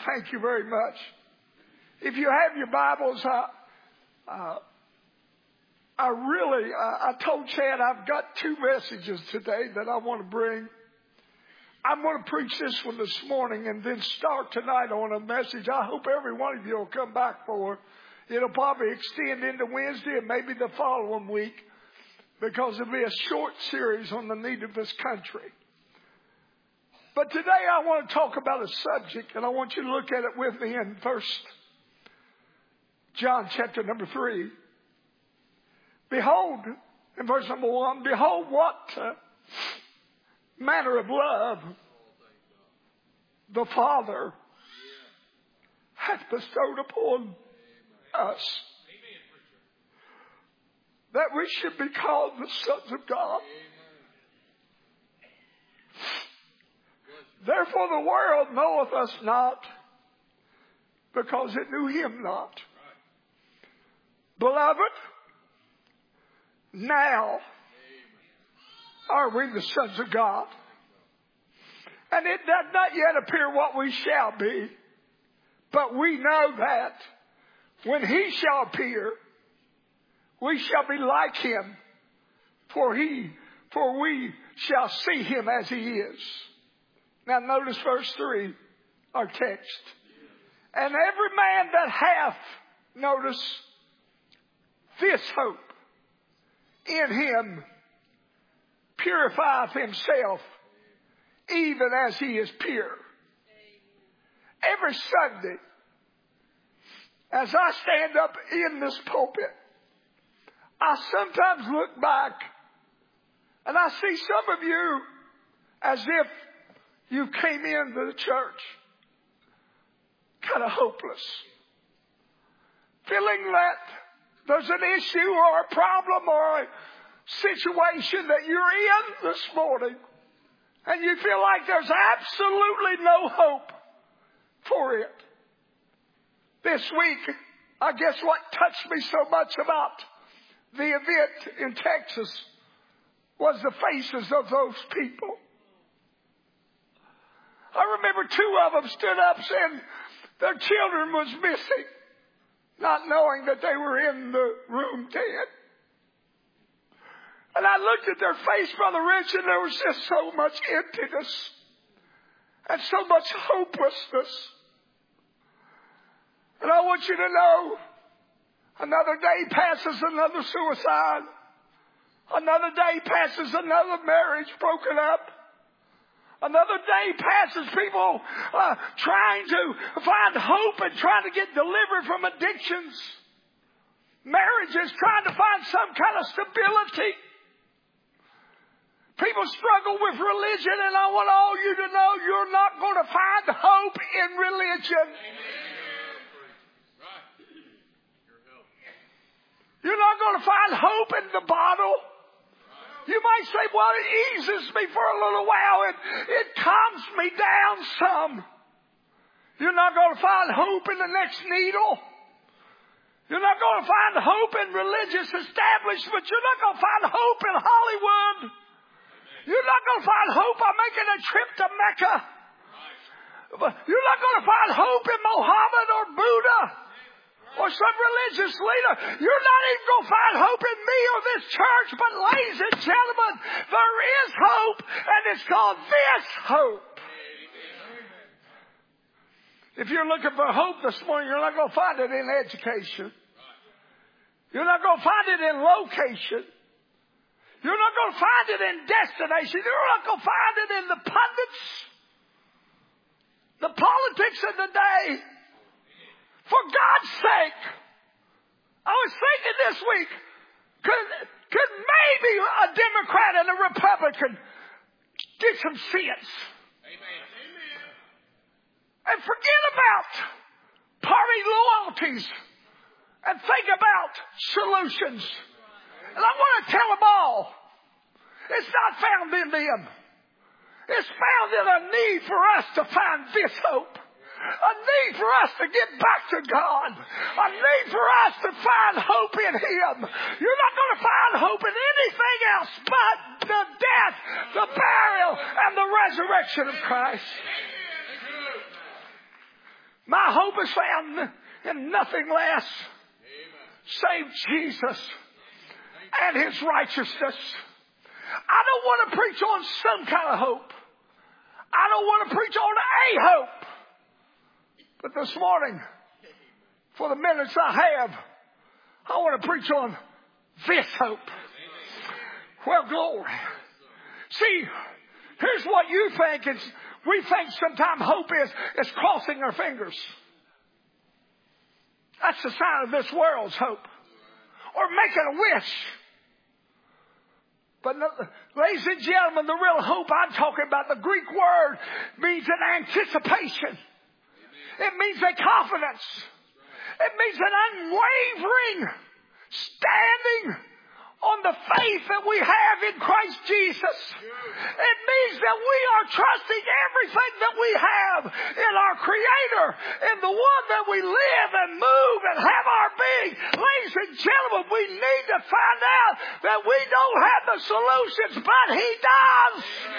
thank you very much. If you have your Bibles, I told Chad I've got two messages today that I want to bring. I'm going to preach this one this morning and then start tonight on a message I hope every one of you will come back for. It'll probably extend into Wednesday and maybe the following week because it'll be a short series on the need of this country. But today I want to talk about a subject, and I want you to look at it with me in 1 John chapter number 3. Behold, in verse number 1, behold what manner of love the Father hath bestowed upon us, that we should be called the sons of God. Therefore the world knoweth us not, because it knew him not. Beloved, now are we the sons of God. And it does not yet appear what we shall be, but we know that when he shall appear, we shall be like him, for we shall see him as he is. Now notice verse 3, our text. And every man that hath, notice, this hope in him purifieth himself, even as he is pure. Every Sunday, as I stand up in this pulpit, I sometimes look back and I see some of you as if you came into the church kind of hopeless, feeling that there's an issue or a problem or a situation that you're in this morning, and you feel like there's absolutely no hope for it. This week, I guess what touched me so much about the event in Texas was the faces of those people. I remember two of them stood up saying their children was missing, not knowing that they were in the room dead. And I looked at their face, Brother Rich, and there was just so much emptiness and so much hopelessness. And I want you to know, another day passes, another suicide. Another day passes, another marriage broken up. Another day passes, people trying to find hope and trying to get delivered from addictions. Marriages trying to find some kind of stability. People struggle with religion, and I want all you to know you're not going to find hope in religion. You're not going to find hope in the bottle. You might say, well, it eases me for a little while. It calms me down some. You're not going to find hope in the next needle. You're not going to find hope in religious establishments. You're not going to find hope in Hollywood. You're not going to find hope by making a trip to Mecca. You're not going to find hope in Mohammed or Buddha or some religious leader. You're not even going to find hope in me or this church. But ladies and gentlemen, there is hope, and it's called this hope. If you're looking for hope this morning, you're not going to find it in education. You're not going to find it in location. You're not going to find it in destination. You're not going to find it in the pundits, the politics of the day. For God's sake, I was thinking this week, could maybe a Democrat and a Republican get some sense? Amen. And forget about party loyalties and think about solutions. And I want to tell them all, it's not found in them. It's found in a need for us to find this hope. A need for us to get back to God. A need for us to find hope in him. You're not going to find hope in anything else but the death, the burial, and the resurrection of Christ. My hope is found in nothing less save Jesus and His righteousness. I don't want to preach on some kind of hope. I don't want to preach on a hope. But this morning, for the minutes I have, I want to preach on this hope. Well, glory. See, here's what you think is, we think sometimes hope is crossing our fingers. That's the sign of this world's hope. Or making a wish. But ladies and gentlemen, the real hope I'm talking about, the Greek word means an anticipation. It means a confidence. It means an unwavering standing on the faith that we have in Christ Jesus. It means that we are trusting everything that we have in our Creator, in the one that we live and move and have our being. Ladies and gentlemen, we need to find out that we don't have the solutions, but He does.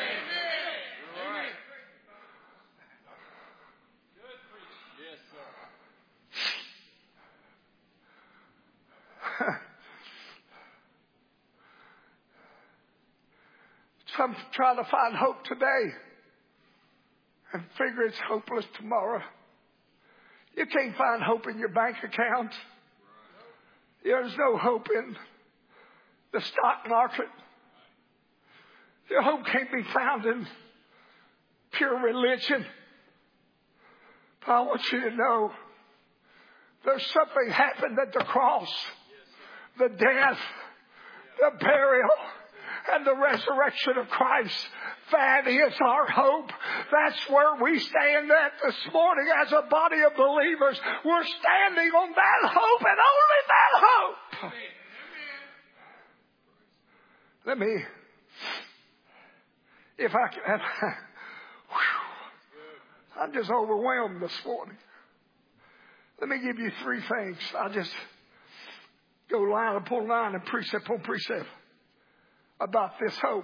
Some try to find hope today and figure it's hopeless tomorrow. You can't find hope in your bank account. There's no hope in the stock market. Your hope can't be found in pure religion. But I want you to know there's something happened at the cross. The death, the burial, and the resurrection of Christ. That is our hope. That's where we stand at this morning as a body of believers. We're standing on that hope and only that hope. Let me, if I can, I'm just overwhelmed this morning. Let me give you three things. I'll just go line upon line and precept upon precept about this hope.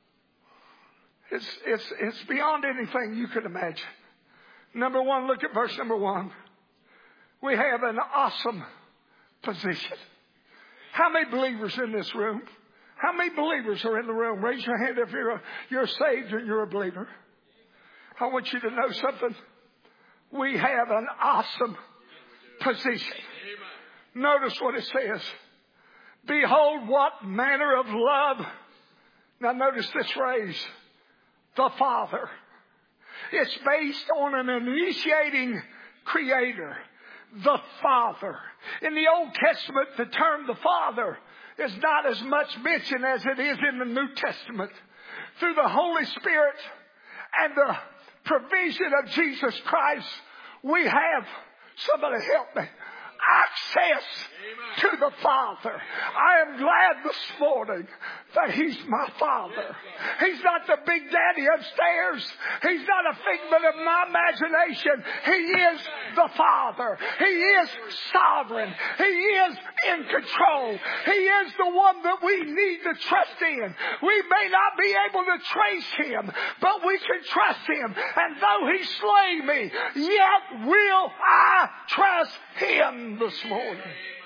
It's beyond anything you could imagine. Number one, look at verse number 1. We have an awesome position. How many believers in this room? How many believers are in the room? Raise your hand if you're saved and you're a believer. I want you to know something. We have an awesome position. Notice what it says. Behold, what manner of love. Now notice this phrase. The Father. It's based on an initiating Creator. The Father. In the Old Testament, the term the Father is not as much mentioned as it is in the New Testament. Through the Holy Spirit and the provision of Jesus Christ, we have, somebody help me, access to the Father. I am glad this morning that He's my Father. He's not the big daddy upstairs. He's not a figment of my imagination. He is the Father. He is sovereign. He is in control. He is the one that we need to trust in. We may not be able to trace Him, but we can trust Him. And though He slay me, yet will I trust Him this morning.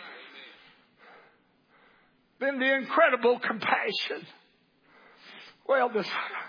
Then the incredible compassion. Well, this,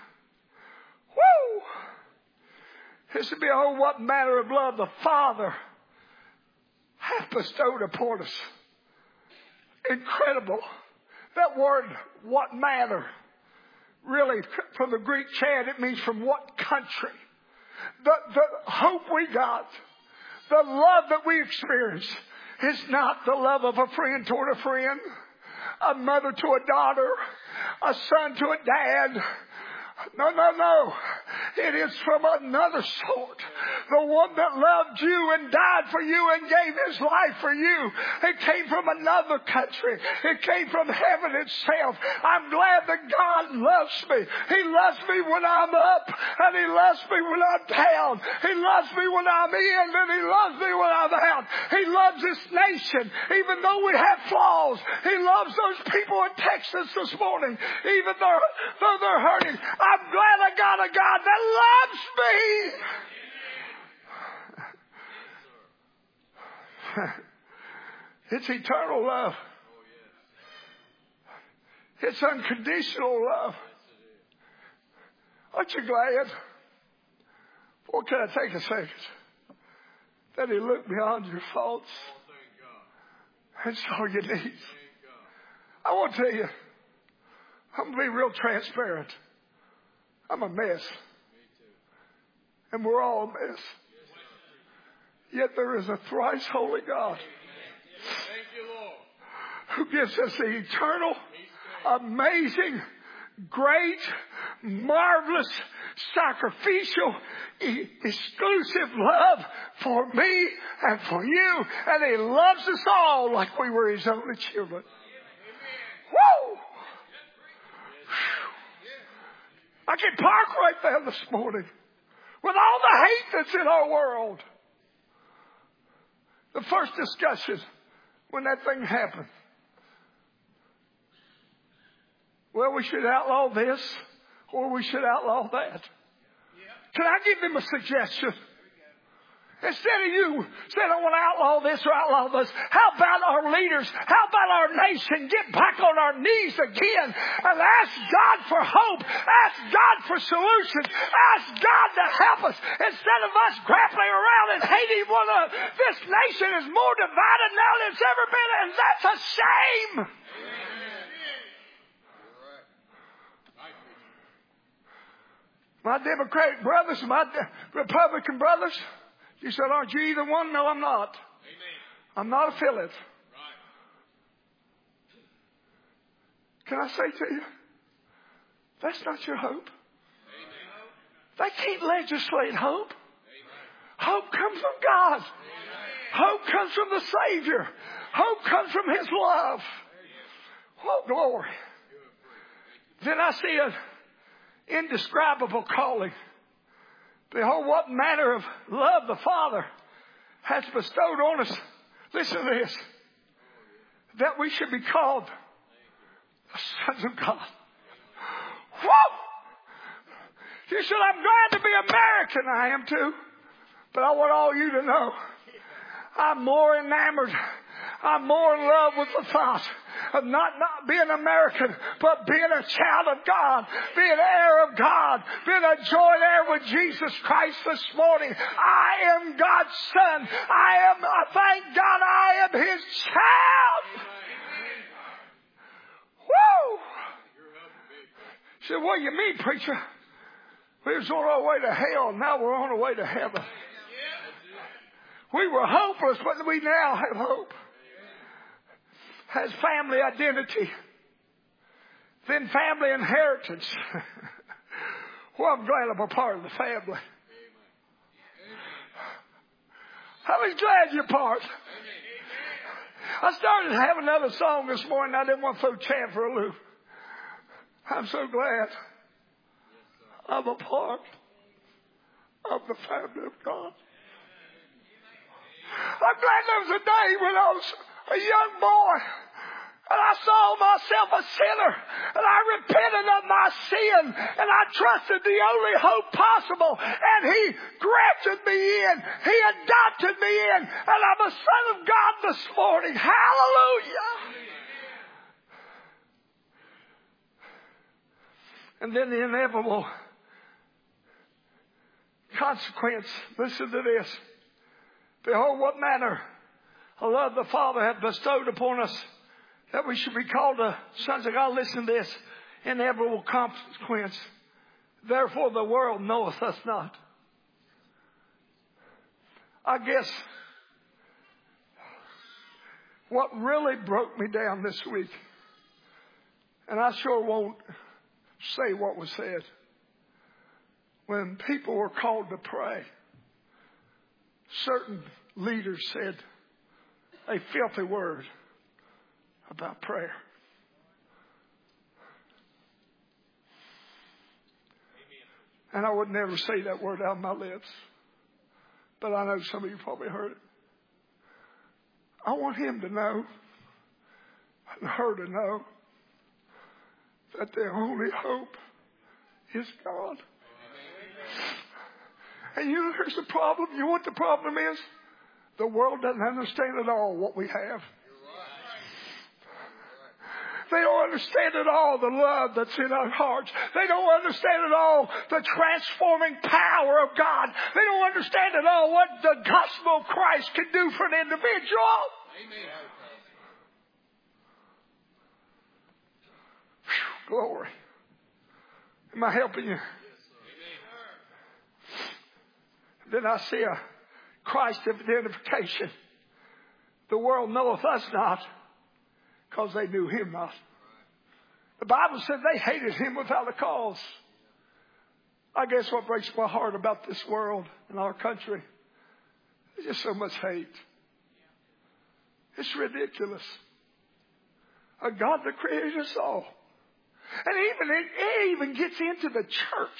this would be, oh, what manner of love the Father hath bestowed upon us. Incredible. That word, what manner, really, from the Greek chant, it means from what country. The hope we got, the love that we experience, is not the love of a friend toward a friend, a mother to a daughter, a son to a dad. No. It is from another sort. The one that loved you and died for you and gave His life for you. It came from another country. It came from heaven itself. I'm glad that God loves me. He loves me when I'm up, and He loves me when I'm down. He loves me when I'm in, and He loves me when I'm out. He loves this nation, even though we have flaws. He loves those people in Texas this morning, even though they're hurting. I'm glad I got a God that loves me. It's eternal love. It's unconditional love. Aren't you glad? Or can I take a second? That He looked beyond your faults and saw your needs. I want to tell you, I'm going to be real transparent. I'm a mess. And we're all a mess. Yet there is a thrice holy God who gives us the eternal, amazing, great, marvelous, sacrificial, exclusive love for me and for you. And He loves us all like we were His only children. Woo! I can park right there this morning with all the hate that's in our world. The first discussion when that thing happened. Well, we should outlaw this or we should outlaw that. Can I give them a suggestion? Instead of you saying, I want to outlaw this or outlaw this, how about our leaders, how about our nation get back on our knees again and ask God for hope, ask God for solutions, ask God to help us instead of us grappling around and hating one another. This nation is more divided now than it's ever been, and that's a shame. My Democratic brothers, my Republican brothers, you said, aren't you either one? No, I'm not. Amen. I'm not affiliate. Right. Can I say to you, that's not your hope. Amen. They can't legislate hope. Amen. Hope comes from God. Amen. Hope comes from the Savior. Hope comes from His love. Oh, glory. Then I see an indescribable calling. Behold, what manner of love the Father has bestowed on us. Listen to this. That we should be called the sons of God. Whoa! You said, I'm glad to be American. I am too. But I want all you to know, I'm more enamored. I'm more in love with the thought of not being American, but being a child of God, being an heir of God, being a joint heir with Jesus Christ this morning. I am God's son. Thank God I am His child. Woo! He said, what do you mean, preacher? We was on our way to hell, now we're on our way to heaven. We were hopeless, but we now have hope. Has family identity, then family inheritance. Well, I'm glad I'm a part of the family. I was glad you're part. I started to have another song this morning. I didn't want to throw chant for a loop. I'm so glad I'm a part of the family of God. I'm glad there was a day when I was a young boy and I saw myself a sinner and I repented of my sin and I trusted the only hope possible, and He grafted me in. He adopted me in, and I'm a son of God this morning. Hallelujah. And then the inevitable consequence. Listen to this. Behold, what manner of love the Father hath bestowed upon us, that we should be called the sons of God. Listen to this. Inevitable consequence. Therefore the world knoweth us not. I guess what really broke me down this week, and I sure won't say what was said, when people were called to pray, certain leaders said a filthy word about prayer. And I would never say that word out of my lips, but I know some of you probably heard it. I want him to know and her to know that their only hope is God. And you know, here's the problem. You know what the problem is? The world doesn't understand at all what we have. They don't understand at all the love that's in our hearts. They don't understand at all the transforming power of God. They don't understand at all what the gospel of Christ can do for an individual. Amen. Whew, glory. Am I helping you? Then I see a Christ identification. The world knoweth us not, because they knew him not. The Bible said they hated him without a cause. I guess what breaks my heart about this world and our country is just so much hate. It's ridiculous. A God that created us all. And it even gets into the church.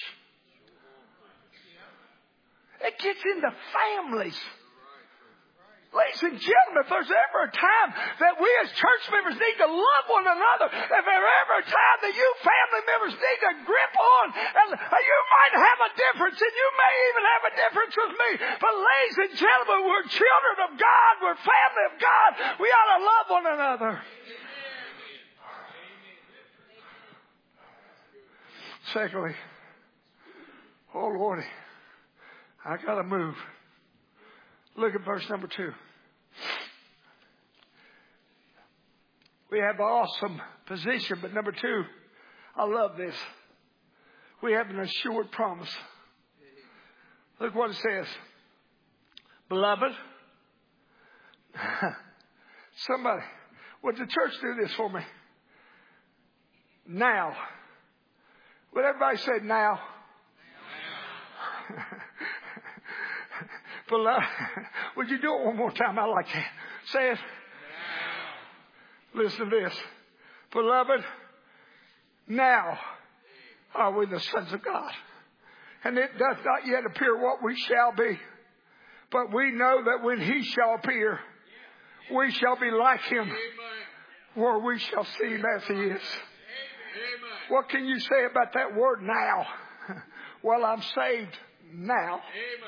It gets into families. Ladies and gentlemen, if there's ever a time that we as church members need to love one another, if there's ever a time that you family members need to grip on, and you might have a difference, and you may even have a difference with me, but ladies and gentlemen, we're children of God, we're family of God, we ought to love one another. Secondly, oh Lordy, I got to move. Look at verse number 2. We have an awesome position, but number 2, I love this. We have an assured promise. Look what it says. Beloved, somebody, would the church do this for me? Now. Would everybody say now? Beloved, would you do it one more time? I like that. Say it. Now. Listen to this. Beloved, now are we the sons of God. And it doth not yet appear what we shall be. But we know that when he shall appear, we shall be like him, for we shall see him as he is. What can you say about that word now? Well, I'm saved now.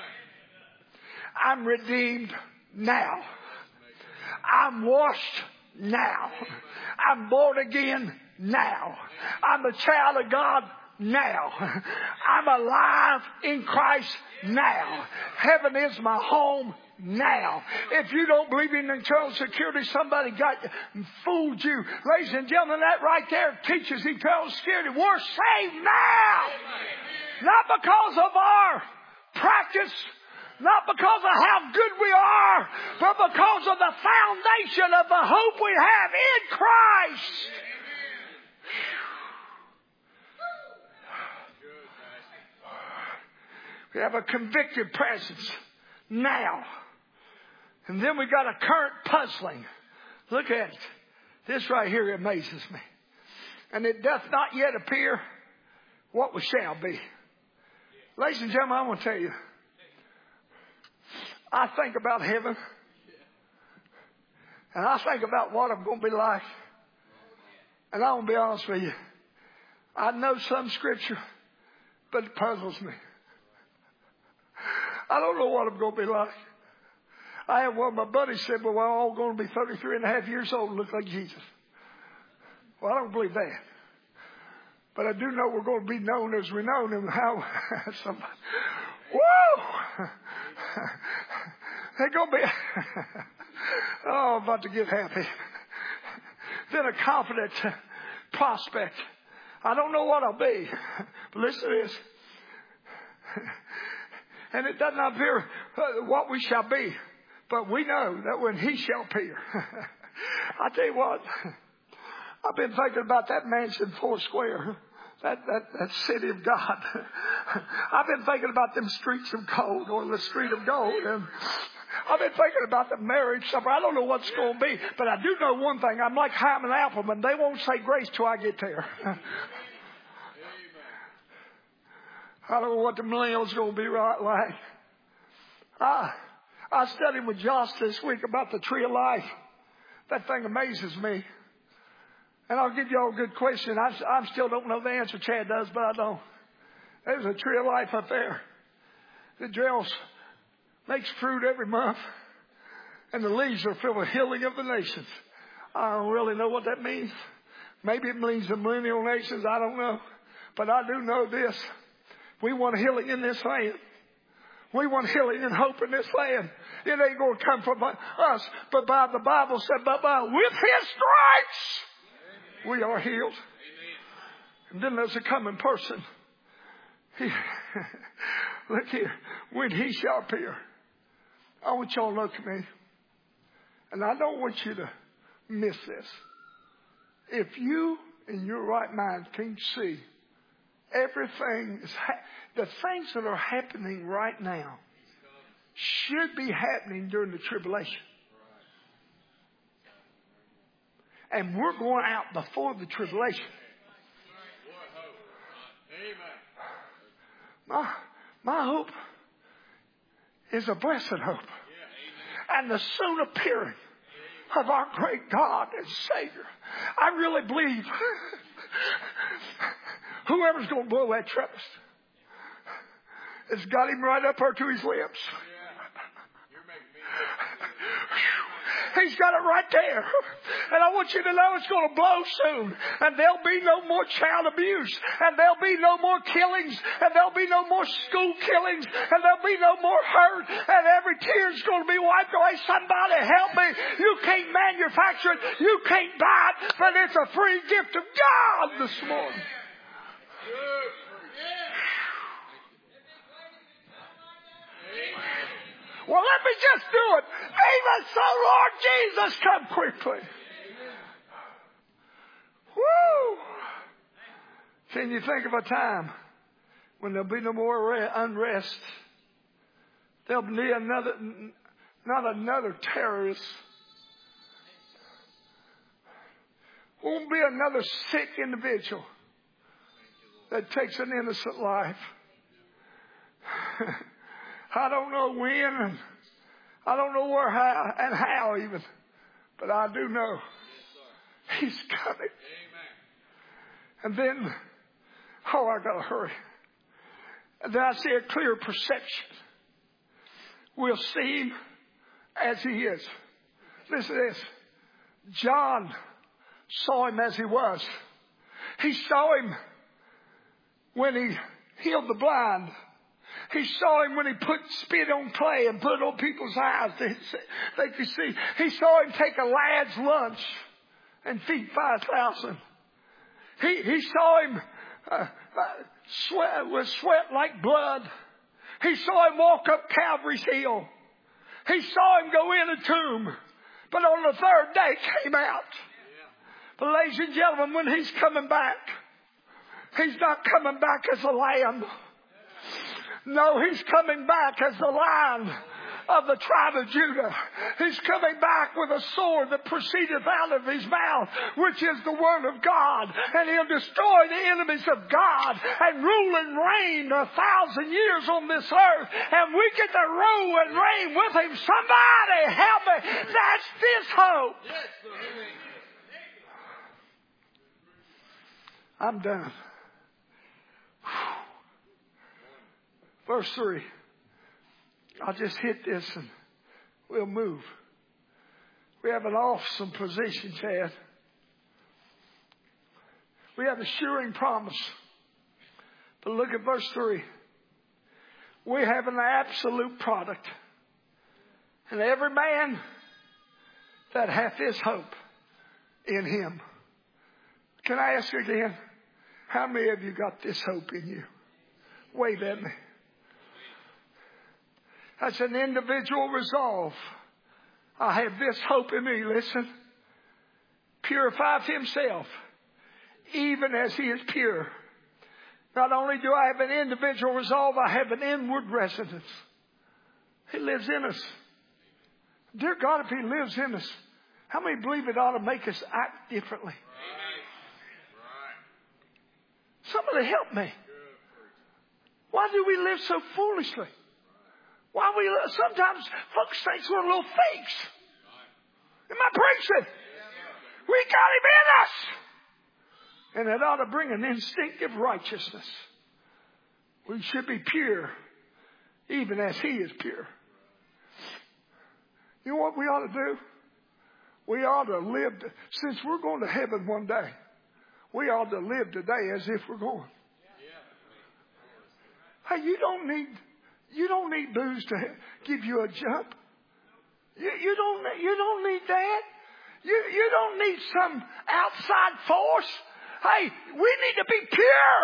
I'm redeemed now. I'm washed now. I'm born again now. I'm a child of God now. I'm alive in Christ now. Heaven is my home now. If you don't believe in eternal security, somebody fooled you. Ladies and gentlemen, that right there teaches eternal security. We're saved now. Not because of our practice, not because of how good we are, but because of the foundation of the hope we have in Christ. We have a convicted presence now. And then we got a current puzzling. Look at it. This right here amazes me. And it doth not yet appear what we shall be. Ladies and gentlemen, I want to tell you, I think about heaven. And I think about what I'm going to be like. And I'm going to be honest with you. I know some scripture, but it puzzles me. I don't know what I'm going to be like. I have one of my buddies said, well, we're all going to be 33 and a half years old and look like Jesus. Well, I don't believe that. But I do know we're going to be known as renowned and how somebody, woo! They're going to be, oh, I'm about to get happy. Then a confident prospect. I don't know what I'll be, but listen to this. And it does not appear what we shall be, but we know that when he shall appear. I tell you what, I've been thinking about that mansion Foursquare, that city of God. I've been thinking about them streets of gold, or the street of gold, and I've been thinking about the marriage supper. I don't know what's going to be, but I do know one thing. I'm like Hyman Appleman. They won't say grace till I get there. I don't know what the millennials going to be like. I studied with Josh this week about the tree of life. That thing amazes me. And I'll give you all a good question. I still don't know the answer. Chad does, but I don't. There's a tree of life up there. The drills makes fruit every month. And the leaves are filled with healing of the nations. I don't really know what that means. Maybe it means the millennial nations. I don't know. But I do know this. We want healing in this land. We want healing and hope in this land. It ain't going to come from us. But by the Bible said, but with His stripes, we are healed. And then there's a coming person. Look here. When He shall appear. I want y'all to look at me. And I don't want you to miss this. If you in your right mind can see everything, the things that are happening right now should be happening during the tribulation. And we're going out before the tribulation. My hope is a blessed hope. And the soon appearing of our great God and Savior. I really believe whoever's going to blow that trumpet has got him right up there to his lips. He's got it right there. And I want you to know it's going to blow soon. And there'll be no more child abuse. And there'll be no more killings. And there'll be no more school killings. And there'll be no more hurt. And every tear's going to be wiped away. Somebody help me. You can't manufacture it. You can't buy it. But it's a free gift of God this morning. Well, let me just do it. Even so, Lord Jesus, come quickly. Woo! Can you think of a time when there'll be no more unrest? There'll be not another terrorist. Won't be another sick individual that takes an innocent life. I don't know when, and I don't know where, how even, but I do know He's coming. And then, I got to hurry. And then I see a clear perception. We'll see Him as He is. Listen to this. John saw Him as He was. He saw Him when He healed the blind. He saw Him when He put spit on clay and put it on people's eyes. They could see. He saw Him take a lad's lunch and feed 5,000. He saw Him sweat like blood. He saw Him walk up Calvary's hill. He saw Him go in a tomb. But on the third day came out. But ladies and gentlemen, when He's coming back, He's not coming back as a lamb. No, He's coming back as the Lion of the tribe of Judah. He's coming back with a sword that proceedeth out of His mouth, which is the Word of God. And He'll destroy the enemies of God and rule and reign 1,000 years on this earth. And we get to rule and reign with Him. Somebody help me. That's this hope. I'm done. Verse 3. I'll just hit this and we'll move. We have an awesome position, Chad. We have a assuring promise. But look at verse 3. We have an absolute product. And every man that hath this hope in Him. Can I ask you again? How many of you got this hope in you? Wave at me. That's an individual resolve. I have this hope in me. Listen. Purifieth himself, even as he is pure. Not only do I have an individual resolve, I have an inward residence. He lives in us. Dear God, if He lives in us, how many believe it ought to make us act differently? Somebody help me. Why do we live so foolishly? Why sometimes folks think we're little fakes. Am I preaching? We got Him in us. And it ought to bring an instinctive righteousness. We should be pure, even as He is pure. You know what we ought to do? We ought to live, since we're going to heaven one day, we ought to live today as if we're going. Hey, you don't need booze to give you a jump. You don't need that. You don't need some outside force. Hey, we need to be pure,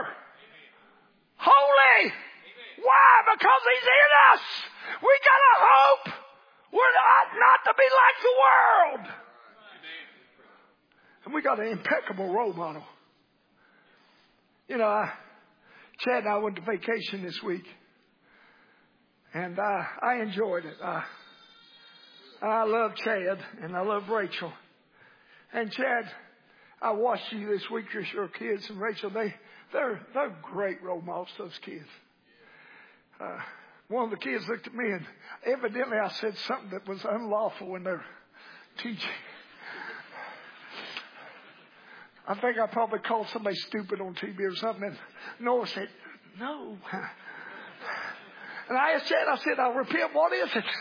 holy. Why? Because He's in us. We got a hope. We're not to be like the world. And we got an impeccable role model. You know, Chad and I went to vacation this week, and I enjoyed it. I love Chad, and I love Rachel. And Chad, I watched you this week with your kids, and Rachel, they're great role models, those kids. One of the kids looked at me, and evidently I said something that was unlawful in their teaching. I think I probably called somebody stupid on TV or something, and Noah said, no. And I asked Chad, I said, I'll repent, what is it?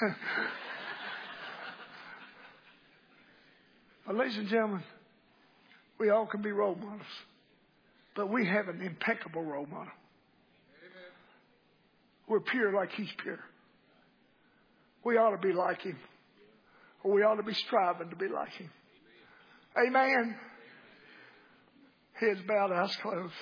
But ladies and gentlemen, we all can be role models, but we have an impeccable role model. We're pure like He's pure. We ought to be like Him, or we ought to be striving to be like Him. Amen. Heads bowed, eyes closed.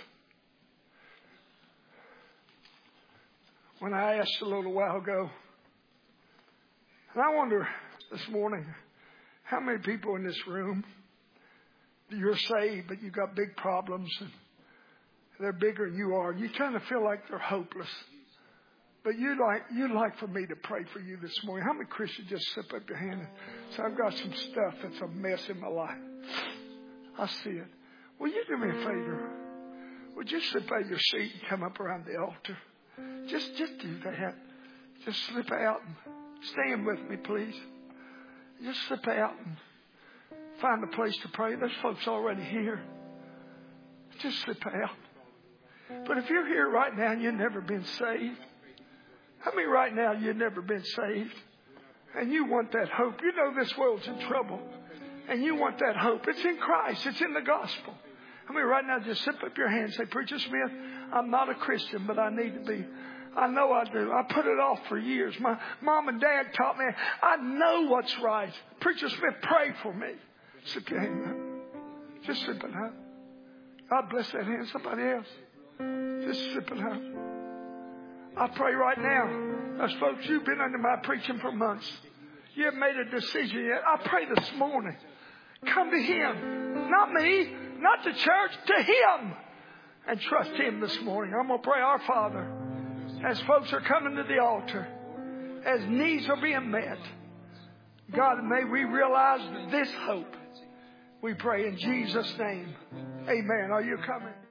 When I asked a little while ago, and I wonder this morning, how many people in this room, you're saved, but you've got big problems, and they're bigger than you are. You kind of feel like they're hopeless. But you'd like for me to pray for you this morning. How many Christians just slip up your hand and say, I've got some stuff that's a mess in my life. I see it. Will you do me a favor? Would you slip out of your seat and come up around the altar? Just do that. Just slip out and stand with me, please. Just slip out and find a place to pray. There's folks already here. Just slip out. But if you're here right now and you've never been saved, how many right now you've never been saved? And you want that hope. You know this world's in trouble. And you want that hope. It's in Christ. It's in the gospel. How many right now just slip up your hand and say, Preacher Smith, I'm not a Christian, but I need to be. I know I do. I put it off for years. My mom and dad taught me. I know what's right. Preacher Smith, pray for me. Slip your hand up. Just slip it up. God bless that hand. Somebody else. Just slip it up. I pray right now. Those folks, you've been under my preaching for months. You haven't made a decision yet. I pray this morning. Come to Him. Not me. Not the church. To Him. And trust Him this morning. I'm going to pray, Our Father. As folks are coming to the altar, as needs are being met, God, may we realize this hope. We pray in Jesus' name. Amen. Are you coming?